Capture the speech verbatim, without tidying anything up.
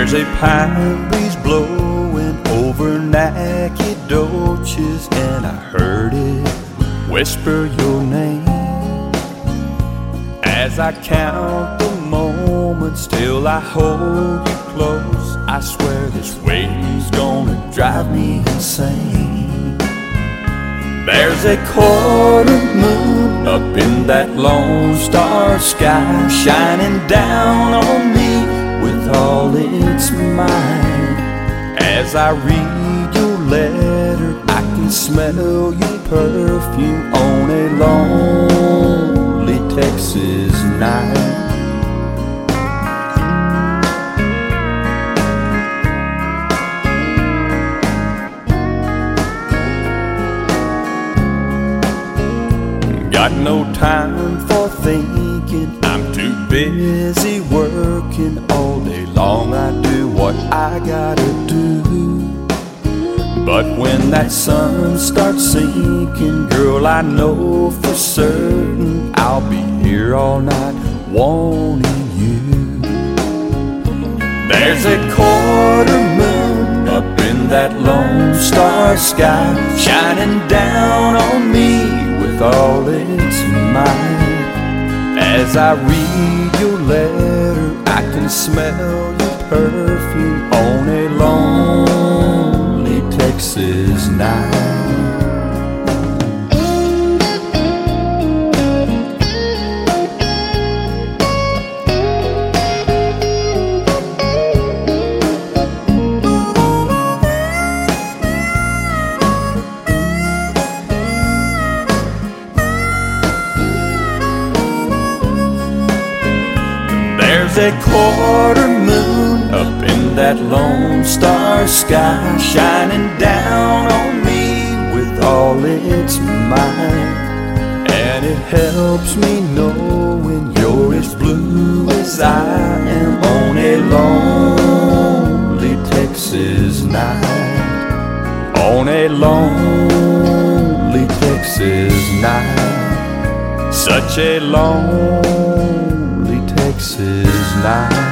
There's a pine breeze blowing over Nacogdoches, and I heard it whisper your name. As I count the moments till I hold you close, I swear this waiting's gonna drive me insane. There's a quarter moon up in that lone star sky, shining down on me with all its might. As I read your letter, I can smell your perfume on a lonely Texas night. Got no time for thinking, I'm too busy working. All day long I do what I gotta do. But when that sun starts sinking, girl, I know for certain I'll be here all night wanting you. There's a quarter moon up in that lone star sky, shining down on me with all its might. As I read your letter, I can smell your perfume on a lonely Texas night. There's a quarter moon up in that lone star sky, shining down on me with all its might. And it helps me know when you're as blue as I am on a lonely Texas night. On a lonely Texas night. Such a lonely Texas night.